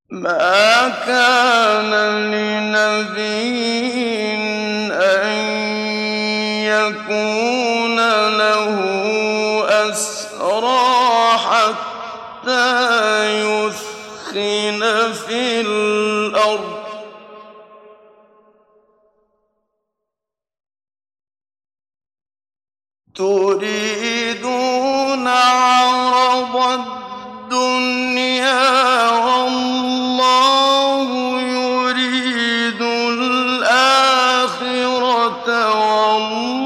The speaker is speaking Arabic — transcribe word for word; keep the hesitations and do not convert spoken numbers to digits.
مَا كَانَ لِنَبِيٍّ أَن يَكُونَ لَهُ أَسْرَىٰ حَتَّىٰ يُثْخِنَ فِي الْأَرْضِ ۚ تُرِيدُونَ عَرَضَ الدُّنْيَا وَاللَّهُ يُرِيدُ الْآخِرَةَ ۗ